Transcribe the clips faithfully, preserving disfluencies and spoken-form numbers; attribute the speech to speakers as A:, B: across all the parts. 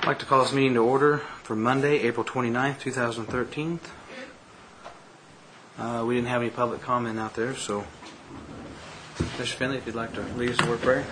A: I'd like to call this meeting to order for Monday, April twenty-ninth, twenty thirteen. Uh, we didn't have any public comment out there, so Mister Finley, if you'd like to lead us in a word of prayer.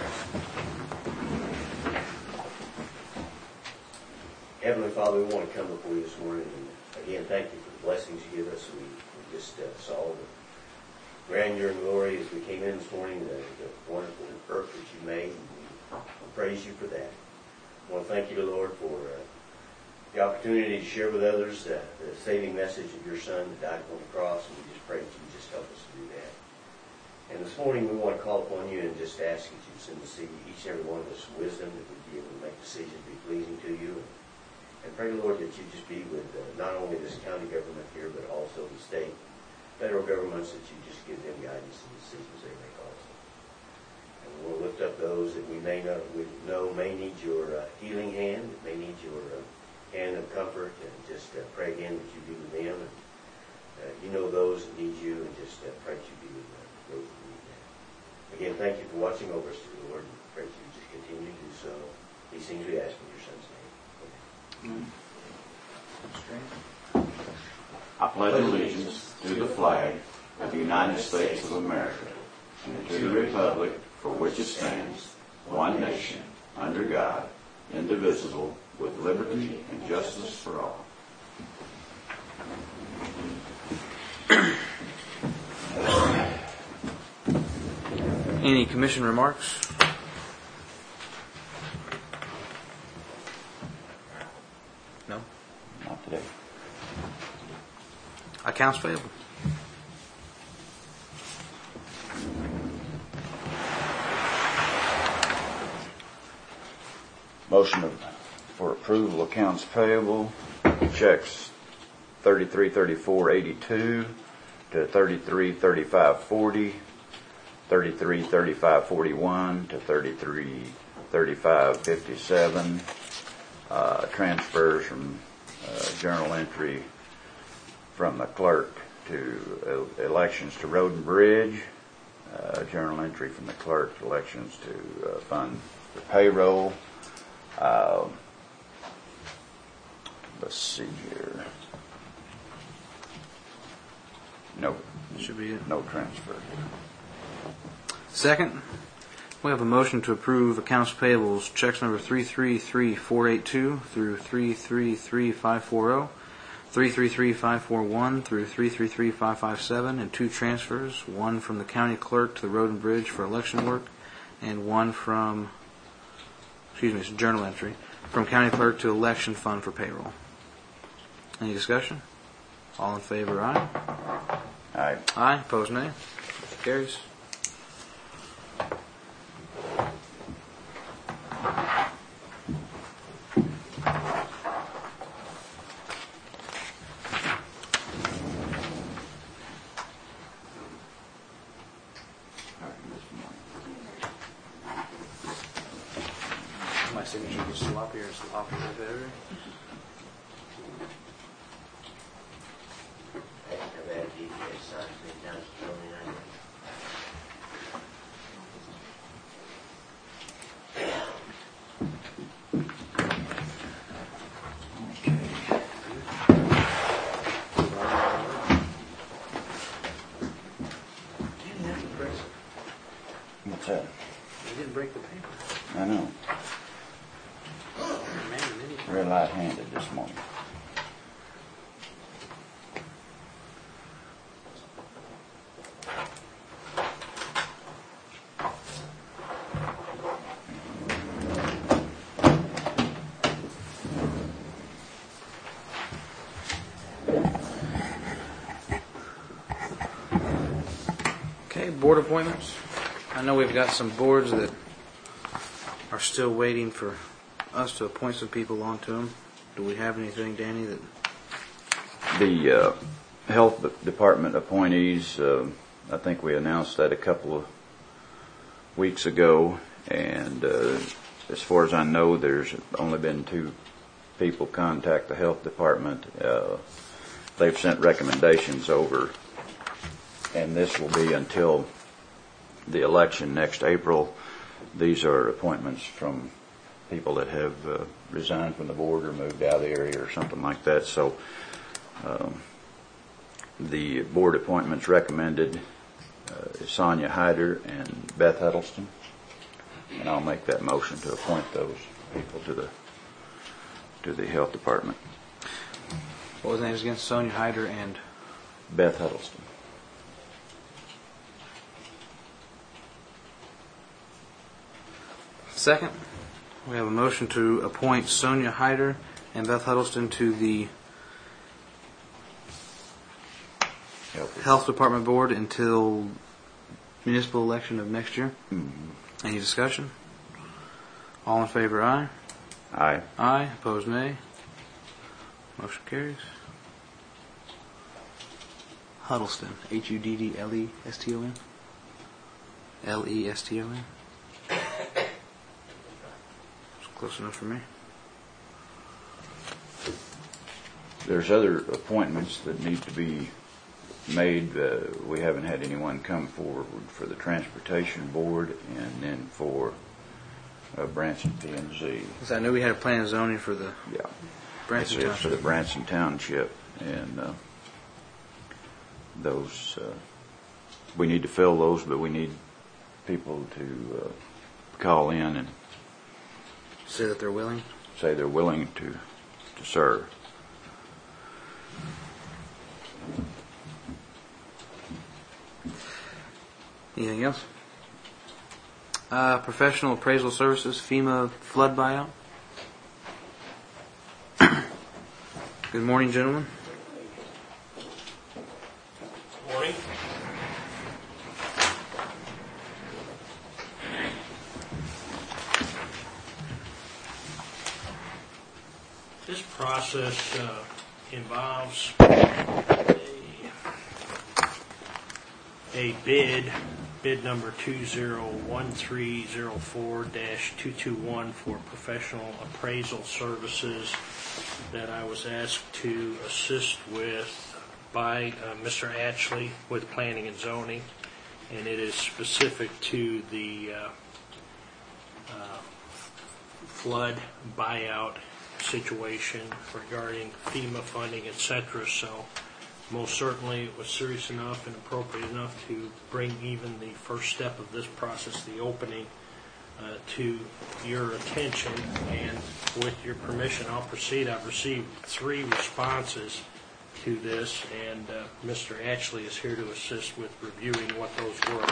B: Heavenly Father, we want to come before you this morning, and again, thank you for the blessings you give us. We, we just uh, saw the grandeur and glory as we came in this morning, the, the wonderful earth that you made, and we praise you for that. I want to thank you, Lord, for uh, the opportunity to share with others uh, the saving message of your Son that died upon the cross, and we just pray that you just help us to do that. And this morning we want to call upon you and just ask that you send to see each and every one of us wisdom, that we'd be able to make decisions that be pleasing to you. And, and pray, Lord, that you just be with uh, not only this county government here, but also the state, federal governments, that you just give them guidance in the decisions they make also. And we'll lift up those that we may know, we know may need your uh, healing hand, that may need your uh, hand of comfort, and just uh, pray again that you be with them. And, uh, you know those that need you, and just uh, pray that you be with them, those that need that. Again, thank you for watching over us, Lord, and pray that you just continue to do so. These things we ask in your Son's name. Amen.
C: I pledge allegiance to the flag of the United States of America and to the republic for which it stands, one nation, under God, indivisible, with liberty and justice for all.
A: Any commission remarks? No?
C: Not today.
A: Accounts payable.
C: Motion of, for approval of accounts payable, checks thirty-three thirty-four eighty-two to thirty-three thirty-five forty, thirty-three thirty-five forty-one to thirty-three thirty-five fifty-seven, uh, transfers from uh, journal entry from the clerk to uh, elections to Road and Bridge, uh, journal entry from the clerk, elections to uh, fund the payroll. Uh, let's see here. No,
A: Should be it.
C: no transfer.
A: Second, we have a motion to approve accounts payables, checks number three three three four eight two through three three three five four zero, three three three five four one through three three three five five seven, and two transfers, one from the county clerk to the Road and Bridge for election work, and one from, excuse me, it's a journal entry, from county clerk to election fund for payroll. Any discussion? All in favor, aye?
C: Aye.
A: Aye, opposed nay. Carries. My signature gets sloppier and sloppier with every.
B: I think I've added you guys signs many times to tell me I know.
C: What's that?
A: You didn't break the paper.
C: I know.
A: Man, many times.
C: Real light-handed this morning.
A: Okay, board appointments. I know we've got some boards that are still waiting for us to appoint some people onto them. Do we have anything, Danny, that...
C: The uh, health department appointees, uh, I think we announced that a couple of weeks ago, and uh, as far as I know, there's only been two people contact the health department. Uh, they've sent recommendations over, and this will be until the election next April. These are appointments from people that have uh, resigned from the board or moved out of the area or something like that. So um, the board appointments recommended uh, is Sonia Hyder and Beth Huddleston, and I'll make that motion to appoint those people to the to the health department.
A: What was the names again? Sonia Hyder and
C: Beth Huddleston.
A: second. We have a motion to appoint Sonia Hyder and Beth Huddleston to the
C: Health.
A: Health Department Board until municipal election of next year.
C: Mm-hmm.
A: Any discussion? All in favor, aye.
C: Aye.
A: Aye. Opposed, nay. Motion carries. Huddleston. H U D D L E S T O N. L E S T O N. It's close enough for me.
C: There's other appointments that need to be made. Uh, we haven't had anyone come forward for the Transportation Board and then for uh, Branson P and Z.
A: Because I knew we had a plan of zoning for the
C: Yeah.
A: Branson
C: It's, it's for the
A: Township.
C: Branson Township, and uh, those uh, we need to fill those, but we need people to uh, call in and
A: Say that they're willing.
C: say they're willing to to serve.
A: Anything else? Uh, professional appraisal services, FEMA flood buyout. Good morning, gentlemen.
D: Morning. This process uh, involves a, a bid, bid number two zero one three zero four dash two two one for professional appraisal services that I was asked to assist with by uh, Mister Ashley with Planning and Zoning, and it is specific to the uh, uh, flood buyout situation regarding FEMA funding, et cetera. So most certainly it was serious enough and appropriate enough to bring even the first step of this process, the opening, uh, to your attention. And with your permission, I'll proceed. I've received three responses to this, and uh, Mister Ashley is here to assist with reviewing what those were.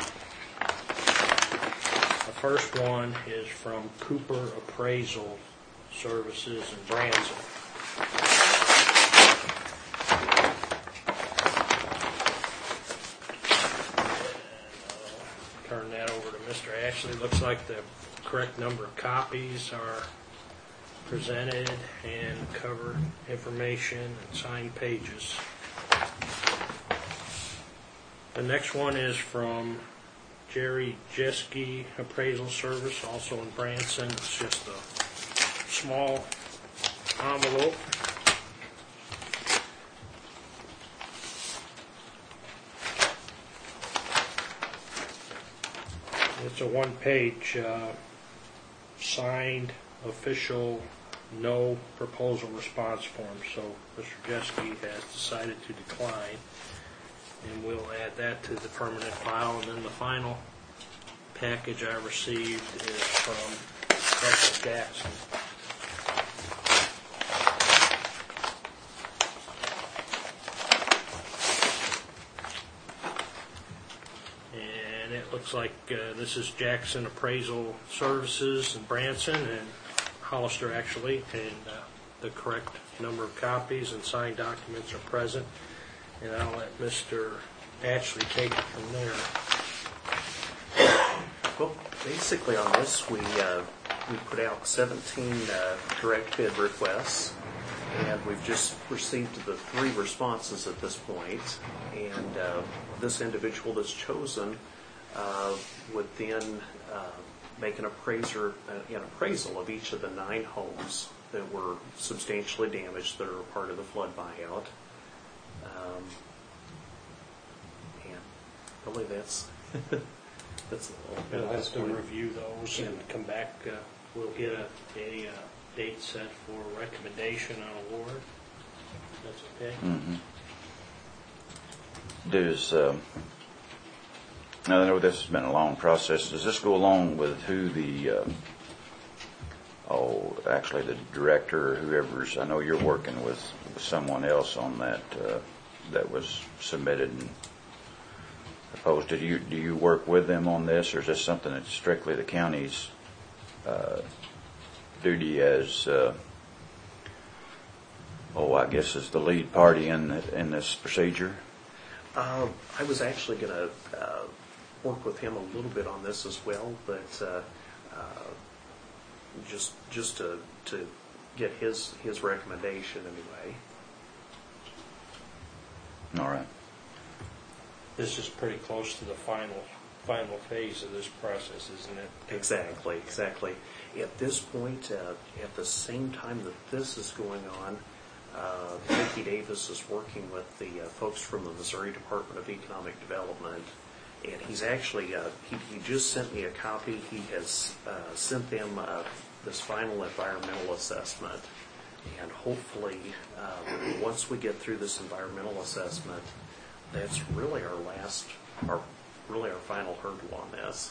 D: The first one is from Cooper Appraisal Services in Branson. Turn that over to Mister Ashley. Looks like the correct number of copies are presented and cover information and signed pages. The next one is from Jerry Jeske Appraisal Service, also in Branson. It's just a small envelope. It's a one-page uh, signed official no proposal response form. So Mister Jeske has decided to decline, and we'll add that to the permanent file. And then the final package I received is from Russell Jackson. And it looks like uh, this is Jackson Appraisal Services in Branson and Hollister, actually, and uh, the correct number of copies and signed documents are present. And I'll let Mister Ashley take it from there.
E: Well, basically on this, we uh, we put out seventeen uh, direct bid requests, and we've just received the three responses at this point. And uh, this individual that's chosen uh, would then uh, make an appraiser, uh, an appraisal of each of the nine homes that were substantially damaged that are a part of the flood buyout. Um, and really, that's that's a little bit
D: We'll
E: at this
D: have to
E: point.
D: review those and come back uh, we'll get a, a uh, date set for recommendation on award. That's okay?
C: Mm-hmm. Does, um, now I know this has been a long process. Does this go along with who the, uh, oh, actually the director or whoever's, I know you're working with, with someone else on that, uh, that was submitted and proposed. Do you, do you work with them on this, or is this something that's strictly the county's uh, duty as, uh, oh, I guess as the lead party in, in this procedure?
E: Uh, I was actually going to uh, work with him a little bit on this as well, but uh, uh, just just to to get his his recommendation anyway.
C: All right.
D: This is pretty close to the final final phase of this process, isn't it?
E: Exactly, exactly. At this point, uh, at the same time that this is going on, uh, Mickey Davis is working with the uh, folks from the Missouri Department of Economic Development, and he's actually, uh, he, he just sent me a copy. He has uh, sent them uh, this final environmental assessment, and hopefully, uh, once we get through this environmental assessment, that's really our last, our really our final hurdle on this.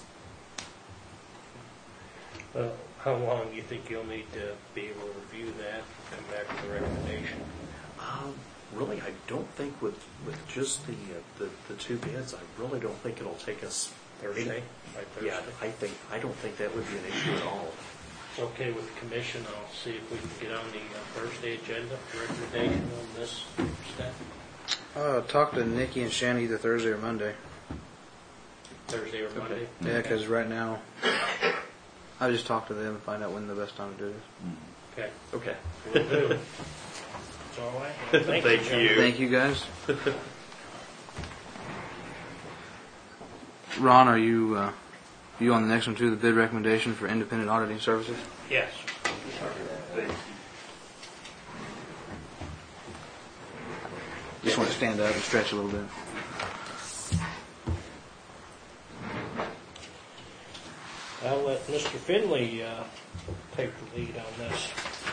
D: Well, how long do you think you'll need to be able to review that, come back with a recommendation?
E: Um, really, I don't think with with just the, uh, the the two bids, I really don't think it'll take us
D: Thursday? By Thursday?
E: Yeah, I think I don't think that would be an issue at all.
D: It's okay with the commission. I'll see if we can get on the uh, Thursday agenda for recommendation on this step.
A: Uh, talk to Nikki and Shannon either Thursday or Monday.
D: Thursday or Monday?
A: Yeah, because right now, I just talk to them and find out when the best time to do it is.
D: Okay.
E: Okay.
D: Will do. That's all I have. Thank,
E: Thank
D: you. gentlemen.
E: you.
A: Thank you, guys. Ron, are you uh, you on the next one too? The bid recommendation for independent auditing services.
D: Yes.
A: Just want to stand up and stretch a little bit.
D: I'll let Mister Finley uh, take the lead on this.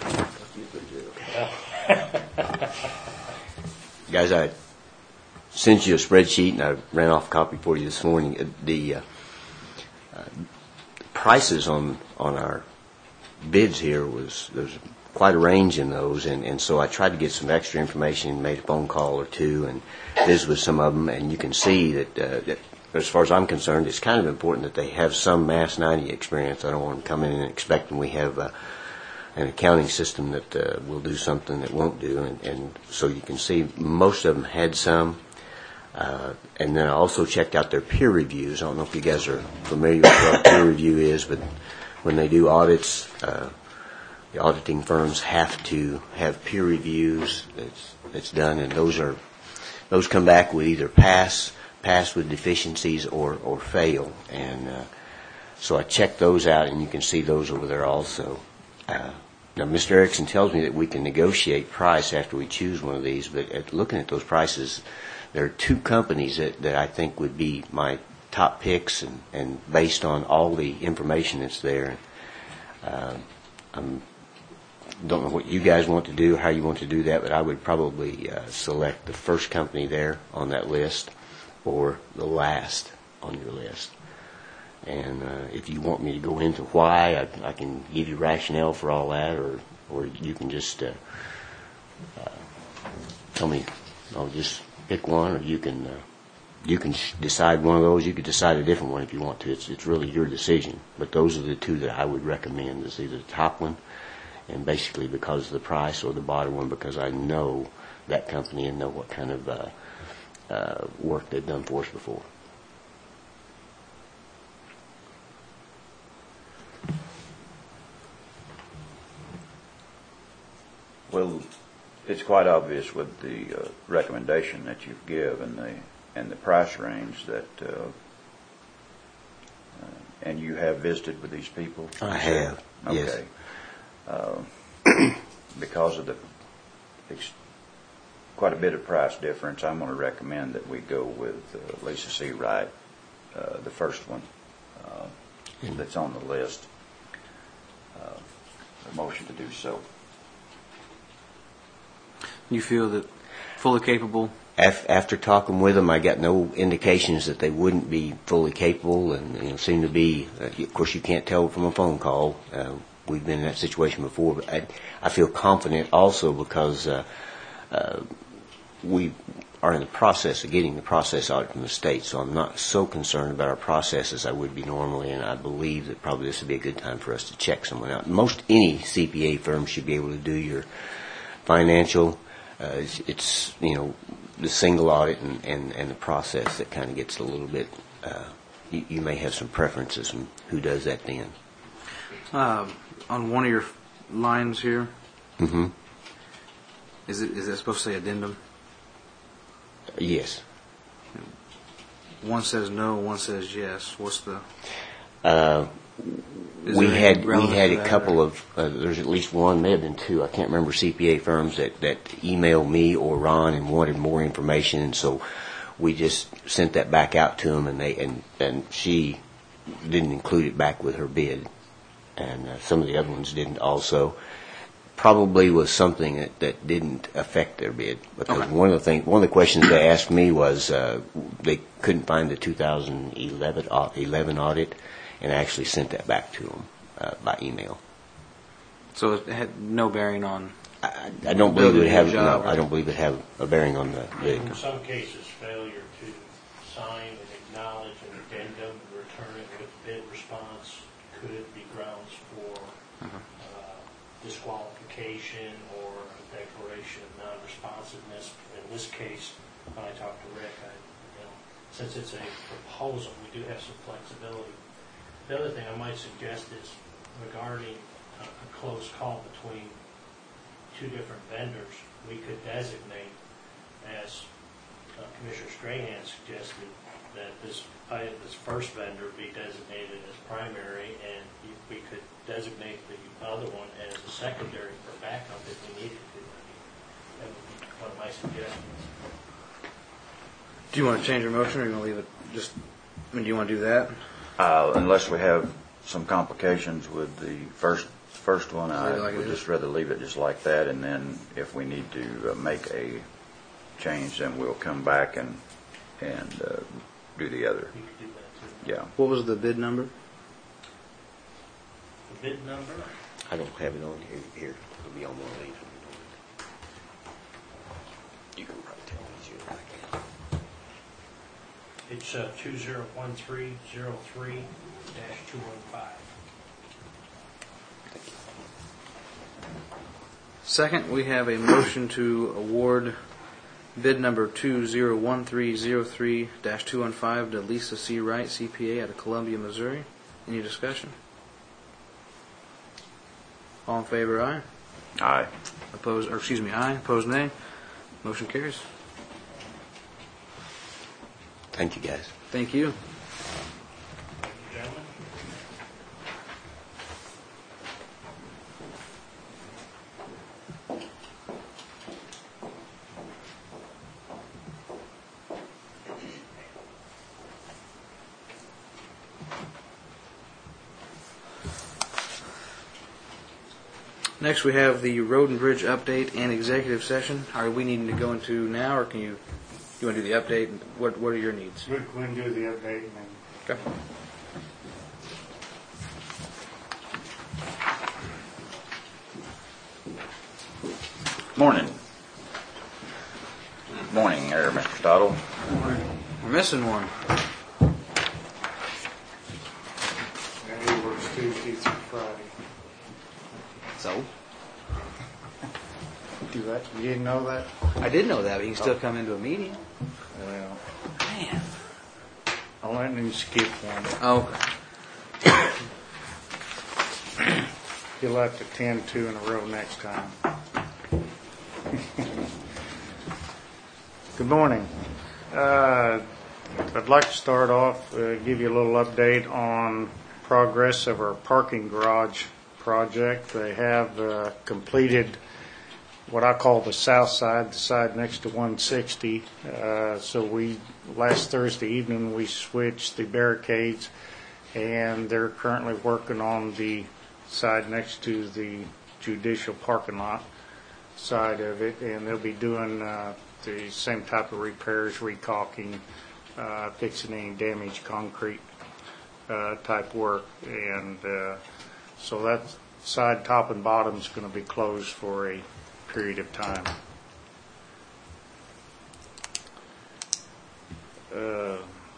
F: Guys, I sent you a spreadsheet, and I ran off a copy for you this morning. The uh, uh, prices on on our bids here was there's quite a range in those, and, and so I tried to get some extra information, made a phone call or two, and visited with some of them, and you can see that, uh, that as far as I'm concerned, it's kind of important that they have some Mass ninety experience. I don't want them coming in and expecting we have uh, an accounting system that uh, will do something that won't do, and, and so you can see most of them had some. Uh, and then I also checked out their peer reviews. I don't know if you guys are familiar with what peer review is, but when they do audits, uh, the auditing firms have to have peer reviews that's, that's done, and those are those come back with either pass, pass with deficiencies, or, or fail. And uh, so I checked those out, and you can see those over there also. Uh, now, Mister Erickson tells me that we can negotiate price after we choose one of these, but at looking at those prices, there are two companies that, that I think would be my top picks, and, and based on all the information that's there. Uh, I'm don't know what you guys want to do, how you want to do that, but I would probably uh, select the first company there on that list or the last on your list. And uh, if you want me to go into why, I, I can give you rationale for all that, or or you can just uh, uh, tell me, I'll just pick one, or you can uh, you can decide one of those. You could decide a different one if you want to. It's it's really your decision. But those are the two that I would recommend. Is either the top one, and basically because of the price, or the bottom one because I know that company and know what kind of uh, uh, work they've done for us before.
C: Well, it's quite obvious with the uh, recommendation that you've given and the and the price range that, uh, uh, and you have visited with these people.
F: I have.
C: Okay.
F: Yes.
C: Uh, because of the ex- quite a bit of price difference, I'm going to recommend that we go with uh, Lisa C. Wright, uh, the first one uh, that's on the list. Uh, a motion to do so.
A: You feel that fully capable?
F: Af- After talking with them, I got no indications that they wouldn't be fully capable, and you know, seem to be. Uh, of course, you can't tell from a phone call. Uh, we've been in that situation before, but I, I feel confident also because uh, uh, we are in the process of getting the process audit from the state, so I'm not so concerned about our process as I would be normally, and I believe that probably this would be a good time for us to check someone out. Most any C P A firm should be able to do your financial. Uh, it's, it's you know. the single audit and, and, and the process that kind of gets a little bit, uh, you, you may have some preferences in who does that then.
A: Uh, on one of your lines here,
F: Mm-hmm.
A: is it is that supposed to say addendum?
F: Yes.
A: One says no, one says yes. What's the?
F: Uh,
A: Is
F: we
A: there any
F: had we
A: relevance
F: had
A: to
F: a
A: that,
F: couple
A: or-
F: of uh, there's at least one, may have been two, I can't remember, C P A firms that that emailed me or Ron and wanted more information, and so we just sent that back out to them, and they and and she didn't include it back with her bid, and uh, some of the other ones didn't also. Probably was something that, that didn't affect their bid, because
A: Okay.
F: one of the things, one of the questions they asked me was uh, they couldn't find the two thousand eleven au- eleven audit, and I actually sent that back to them uh, by email.
A: So it had no bearing on.
F: I, I don't believe it would have.
A: Ability to do your job,
F: No, I
A: right?
F: don't believe it have a bearing on the. the
D: In some cases, failure to sign and acknowledge an addendum and return it with bid response could be grounds for uh, disqualification or a declaration of non-responsiveness. In this case, when I talked to Rick, I, you know, since it's a proposal, we do have some flexibility. The other thing I might suggest is regarding a, a close call between two different vendors, we could designate, as uh, Commissioner Strahan suggested, that this uh, this first vendor be designated as primary, and you, we could designate the other one as a secondary for backup if we needed to. That would be one of my suggestions.
A: Do you want to change your motion, or you want to leave it just? I mean, do you want to do that?
C: Uh, unless we have some complications with the first first one, I
A: Leave it like
C: would
A: it is.
C: just rather leave it just like that, and then if we need to uh, make a change, then we'll come back and and uh, do the other.
D: We could do that too.
C: Yeah.
A: What was the bid number?
D: The bid number,
F: I don't have it on here. Here, it'll be on one of these. You can probably tell me easier than I can.
D: it's uh, two zero one three zero three dash two one five.
A: Second, we have a motion to award bid number two zero one three zero three dash two one five to Lisa C. Wright, C P A, out of Columbia, Missouri. Any discussion? All in favor, aye.
C: Aye.
A: Opposed, or excuse me, aye. Opposed, nay. Motion carries.
F: Thank you, guys.
A: Thank you.
D: Thank you, gentlemen.
A: Next, we have the road and bridge update and executive session. Are we needing to go into now, or can you, you want to do the update? What What are your needs?
G: We we can do the update and then
A: Okay.
C: Morning. Morning, there, Mister Stottle.
A: We're missing one.
G: and he works Tuesday through Friday.
A: So?
G: Do that? You didn't know that?
A: I did know that, but you can still come into a meeting.
G: Well,
A: Man.
G: I'll let him skip one.
A: Oh, okay.
G: He'll have to attend two in a row next time. Good morning. Uh, I'd like to start off, uh, give you a little update on progress of our parking garage project. They have uh, completed what I call the south side, the side next to one sixty. Uh, so we, last Thursday evening, we switched the barricades, and they're currently working on the side next to the judicial parking lot side of it, and they'll be doing uh, the same type of repairs, recaulking, uh, fixing any damaged concrete uh, type work, and uh, so that side, top and bottom, is going to be closed for a period of time. Uh,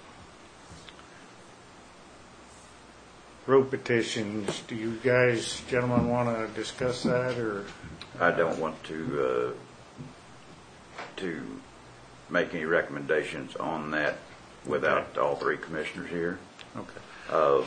G: road petitions, do you guys, gentlemen, want to discuss that, or?
C: I don't want to, uh, to make any recommendations on that without
G: Okay.
C: all three commissioners here.
G: Okay.
C: Uh,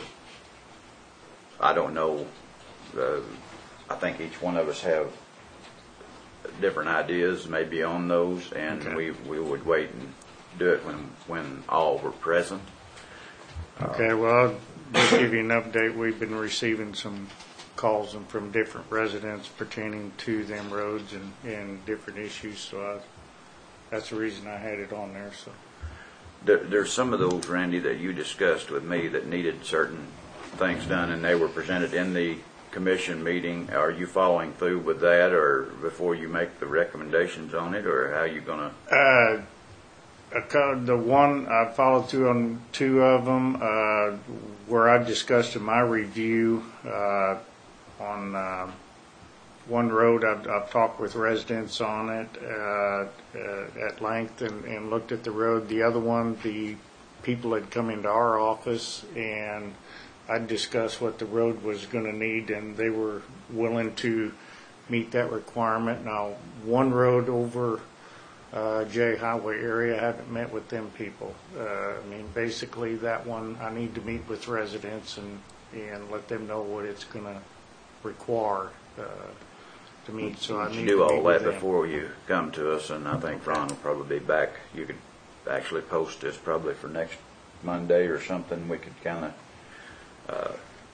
C: I don't know, uh, I think each one of us have different ideas maybe on those, and
G: Okay.
C: we, we would wait and do it when, when all were present.
G: Okay, well, I'll just give you an update. We've been receiving some calls from different residents pertaining to them roads and, and different issues, so I, that's the reason I had it on there, so.
C: There, there's some of those, Randy, that you discussed with me that needed certain things done, and they were presented in the commission meeting. Are you following through with that, or before you make the recommendations on it, or how are you going to?
G: Uh, a co- the one, I followed through on two of them, uh, where I discussed in my review, uh, on, uh, one road, I've, I've talked with residents on it, uh, uh, at length and, and looked at the road. The other one, the people had come into our office and I discussed what the road was gonna need, and they were willing to meet that requirement. Now, one road over Uh, J Highway area, I haven't met with them people. Uh, I mean, basically that one, I need to meet with residents and, and let them know what it's gonna require, uh, to meet, so I
C: You
G: need
C: do
G: to
C: all
G: meet with
C: that
G: them.
C: before you come to us, and I think Ron will probably be back. You could actually post this probably for next Monday or something. We could kind of, uh,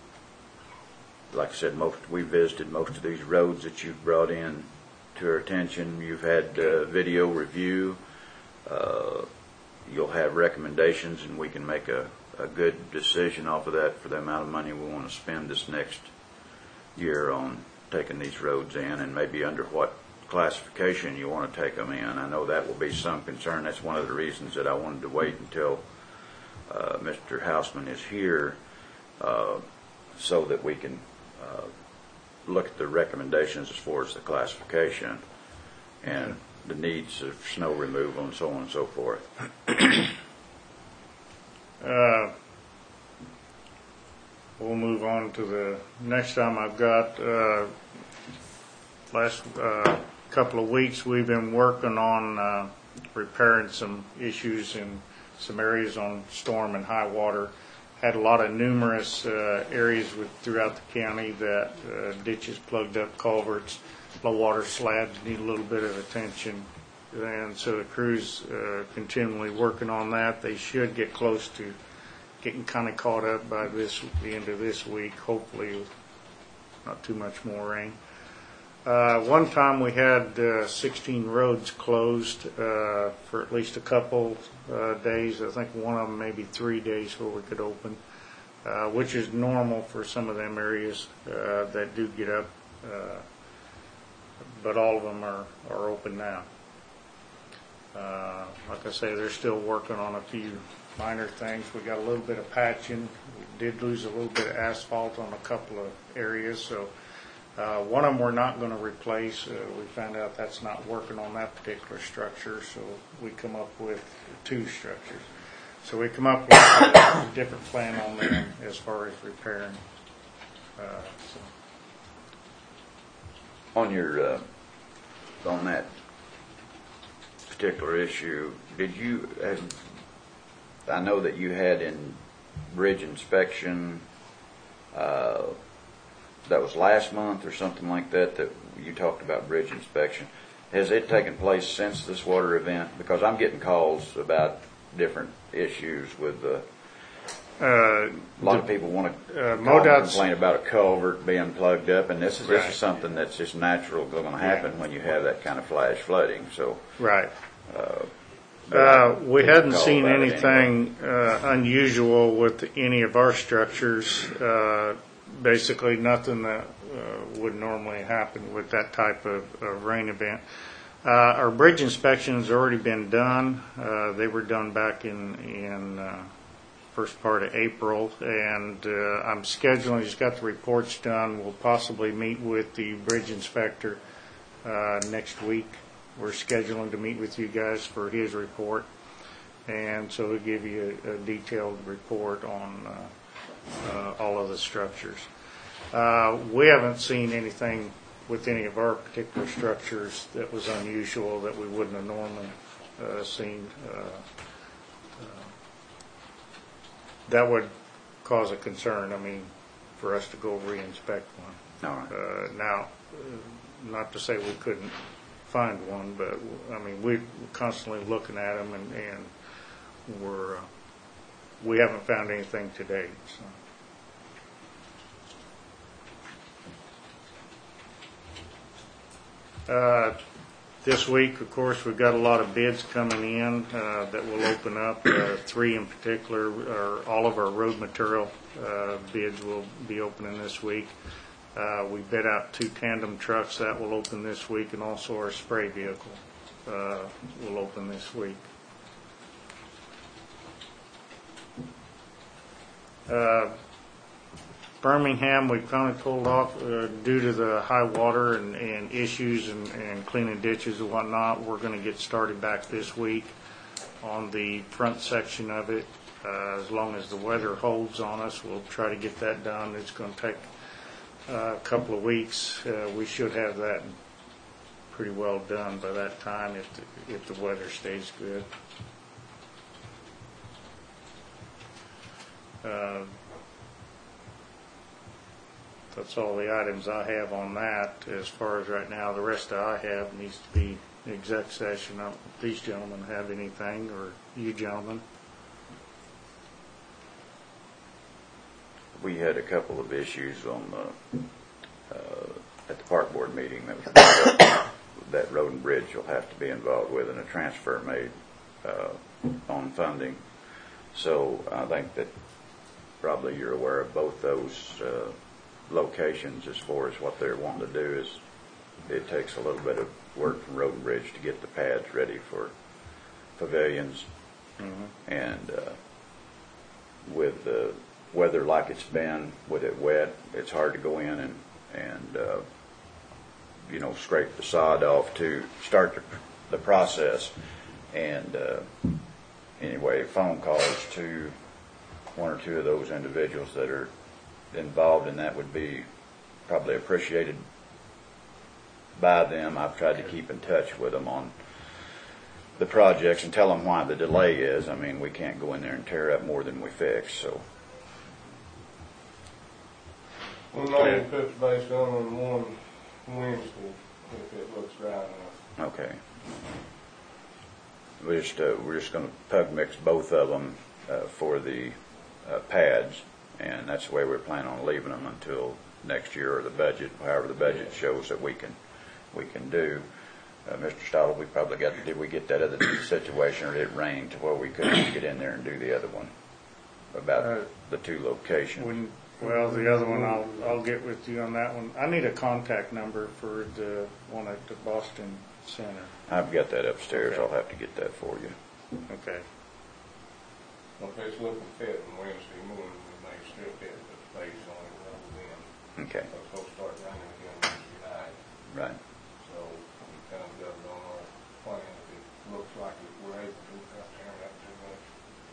C: like I said, most we visited most of these roads that you've brought in to our attention. You've had uh, video review. Uh, you'll have recommendations, and we can make a, a good decision off of that for the amount of money we want to spend this next year on taking these roads in, and maybe under what classification you want to take them in. I know that will be some concern. That's one of the reasons that I wanted to wait until uh, Mister Houseman is here, uh, so that we can uh, look at the recommendations as far as the classification and the needs of snow removal and so on and so forth.
G: Uh, we'll move on to the next time. I've got, uh, last, uh, couple of weeks, we've been working on, uh, repairing some issues in some areas on storm and high water. Had a lot of numerous, uh, areas with, throughout the county that, uh, ditches plugged up, culverts, low water slabs need a little bit of attention. And so the crew's, uh, continually working on that. They should get close to getting kind of caught up by this, the end of this week, hopefully not too much more rain. Uh, one time we had uh, sixteen roads closed uh, for at least a couple uh, days. I think one of them maybe three days where we could open, uh, which is normal for some of them areas uh, that do get up. Uh, but all of them are, are open now. Uh, like I say, they're still working on a few minor things. We got a little bit of patching. We did lose a little bit of asphalt on a couple of areas, so uh, one of them we're not going to replace. Uh, we found out that's not working on that particular structure, so we come up with two structures. So we come up with a different plan on them as far as repairing. Uh, so.
C: On your, uh, on that particular issue, did you, have, I know that you had in bridge inspection, uh, that was last month or something like that, that you talked about bridge inspection. Has it taken place since this water event? Because I'm getting calls about different issues with the,
G: Uh,
C: a lot of people want to
G: uh,
C: call and
G: MoDOT's
C: complain about a culvert being plugged up, and this is, this
G: Right.
C: is something that's just natural going to happen when you have that kind of flash flooding, so.
G: right.
C: Uh,
G: Uh, we hadn't
C: call
G: seen
C: about it
G: anything uh, unusual with any of our structures. Uh, basically nothing that uh, would normally happen with that type of, of rain event. Uh, our bridge inspections have already been done. Uh, they were done back in in uh, first part of April, and uh, I'm scheduling. Just got the reports done. We'll possibly meet with the bridge inspector uh, next week. We're scheduling to meet with you guys for his report, and so we'll give you a, a detailed report on uh, uh, all of the structures. Uh, we haven't seen anything with any of our particular structures that was unusual that we wouldn't have normally uh, seen. Uh, uh, that would cause a concern, I mean, for us to go re-inspect one.
C: All right.
G: Uh, now, uh, not to say we couldn't find one, but, I mean, we're constantly looking at them, and, and we're, uh, we haven't found anything to date, so. Uh, this week, of course, we've got a lot of bids coming in uh, that will open up. Uh, three in particular, are all of our road material uh, bids will be opening this week. Uh, we bid out two tandem trucks that will open this week, and also our spray vehicle uh, will open this week. Uh, Birmingham, we finally pulled off uh, due to the high water and, and issues and, and cleaning ditches and whatnot. We're going to get started back this week on the front section of it. Uh, as long as the weather holds on us, we'll try to get that done. It's going to take uh, a couple of weeks. Uh, we should have that pretty well done by that time if the, if the weather stays good. Uh, That's all the items I have on that as far as right now. The rest that I have needs to be exec session. I don't know if these gentlemen have anything, or you gentlemen.
C: We had a couple of issues on the, uh, at the park board meeting that was brought up, that road and bridge will have to be involved with, and a transfer made uh, on funding. So I think that probably you're aware of both those uh, locations as far as what they're wanting to do. Is it takes a little bit of work from Road and Bridge to get the pads ready for pavilions. Mm-hmm. And uh, with the weather like it's been, with it wet, it's hard to go in and, and uh, you know, scrape the sod off to start the, the process. And uh, anyway, phone calls to one or two of those individuals that are involved in that would be probably appreciated by them. I've tried to keep in touch with them on the projects and tell them why the delay is. I mean, we can't go in there and tear up more than we fix. So,
H: We'll know the pitch based on one Wednesday if it looks right enough.
C: okay. We just uh, we're just going to pug mix both of them uh, for the uh, pads. And that's the way we're planning on leaving them until next year, or the budget, however the budget shows that we can we can do. Uh, Mister Stottle, we probably got, did we get that other situation, or did it rain to where we couldn't get in there and do the other one about
G: Uh,
C: the two locations?
G: When, well, the other one, I'll I'll get with you on that one. I need a contact number for the one at the Boston Center.
C: I've got that upstairs.
G: Okay.
C: I'll have to get that for you.
G: Okay.
H: Well, if it's looking fit on Wednesday morning, we may strip it, but space on it rather than.
C: Okay.
H: It's supposed to start raining again Wednesday night.
C: Right.
H: So we kind of got it on our plan. If it looks like it, we're able to, not tearing up too much.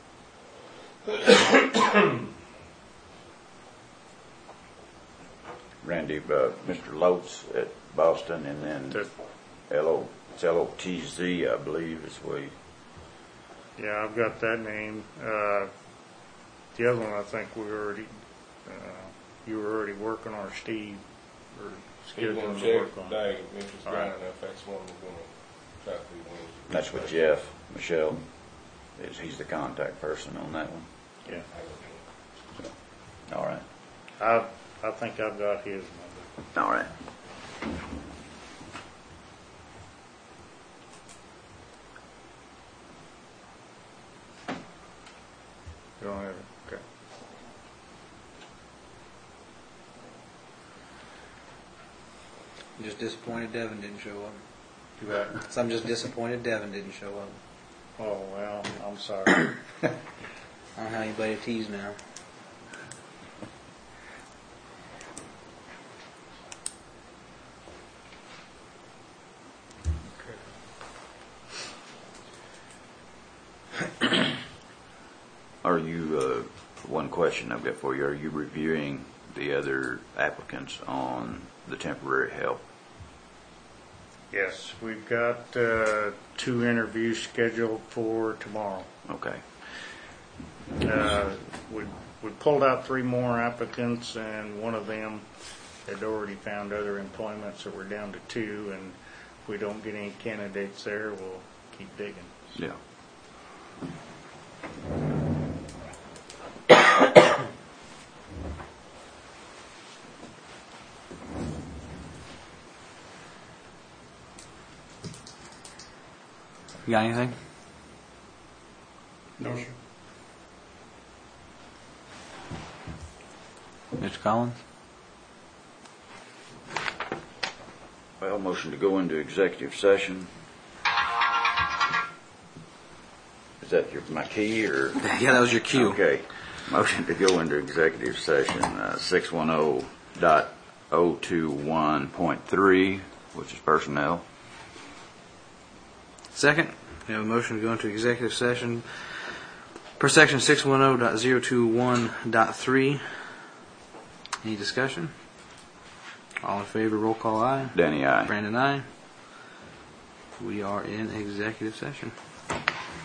C: Randy, uh, Mister Lotes at Boston, and then
G: The-
C: L O it's L O T Z, I believe, is we.
G: Yeah, I've got that name. Uh, the other one, I think we already, uh, you were already working on, or Steve, or
H: He's
G: scheduling
H: gonna
G: to
H: check
G: work on.
H: today, if it's
G: All
H: dry
G: right.
H: enough, that's one we're gonna try to do Wednesday.
C: That's with Jeff Michelle. Is he's the contact person on that one?
G: Yeah,
C: All right.
G: I I think I've got his number.
C: All right.
G: You don't have it? Okay.
A: I'm just disappointed Devin didn't show up.
G: Do that.
A: So I'm just disappointed Devin didn't show up.
G: Oh, well, I'm sorry.
A: I don't have anybody to tease now.
C: Are you, uh, one question I've got for you, are you reviewing the other applicants on the temporary help?
G: Yes, we've got uh, two interviews scheduled for tomorrow.
C: Okay.
G: Uh, we we pulled out three more applicants, and one of them had already found other employment, so we're down to two. And if we don't get any candidates there, we'll keep digging.
C: Yeah.
A: You got anything?
H: No, sir.
A: Mister Collins?
C: Well, motion to go into executive session. Is that your, my key, or?
A: Yeah, that was your cue.
C: Okay. Motion to go into executive session, uh, six one zero dot zero two one point three, which is personnel.
A: Second, we have a motion to go into executive session per section six one zero dot zero two one point three. Any discussion? All in favor, roll call aye.
C: Danny, aye.
A: Brandon, aye. We are in executive session.